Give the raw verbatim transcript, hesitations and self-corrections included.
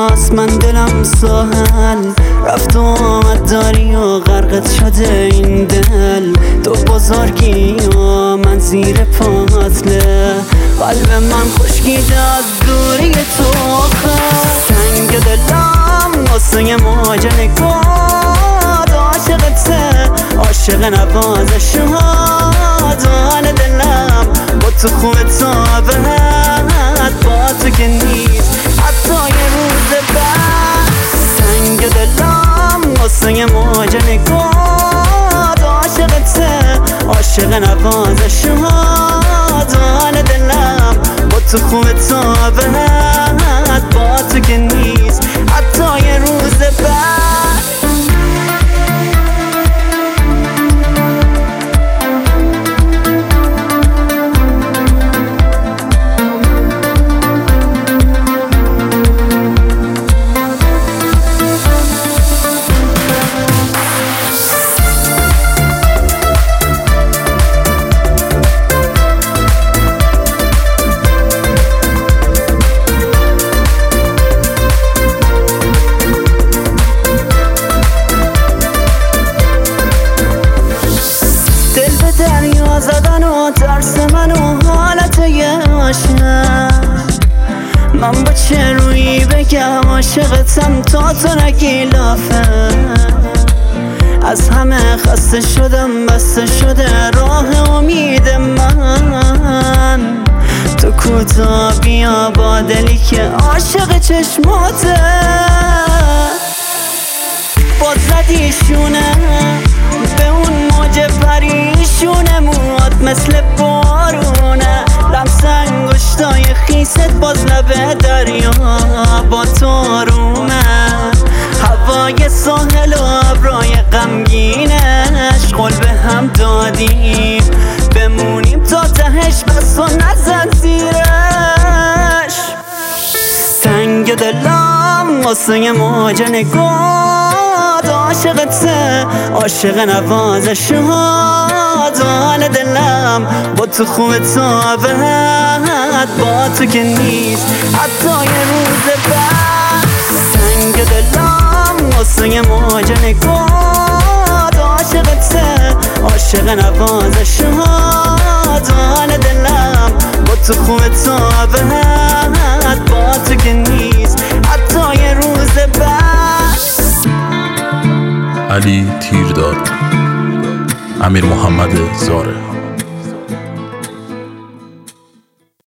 دنیاست، من دلم ساحل رفت و آمد داری و غرقت شده این دل. تو بزرگی و من زیر پاتله، قلب من خشکیده از دوری تو. سنگ دلم واسه موج نگاه عاشقته، عاشق نوازش شهادان دلم با تو خوب تابت با تو که نیست حتی یه روز بعد. سنگ دلم واسه موج نگاه عاشقته، عاشق نوازش شهادان دلم با تو خوب تابت با تو که نیست حتی یه روز بعد. دریا زدن و ترس من و حالت یه عاشق، من با چه روی بگم عاشقتم تا تو نگی لافه. از همه خسته شدم، بسته شده راه امید من. تو کوتا بیا با دلی که عاشق چشماته، باز زدیشونه به اون موج پریشونه، موات مثل بارونه، لمس انگشتای خیست باز لب دریا با تو آرومه. هوای ساحل و ابرای غمگینش قول به هم دادیم بمونیم تا تهش، بس و نزن زیرش. سنگ دلم واسه موج نگاه عاشقته، عاشق نوازش شهادان دلم با تو خوب تابت با تو که نیست حتی یه روز بعد. سنگ دلم واسه موج نگاه عاشقته، عاشق نوازش شهادان دلم با تو خوب تابت با تو که نیست حتی یه روز بعد. علی تیرداد، امیر محمد زاره.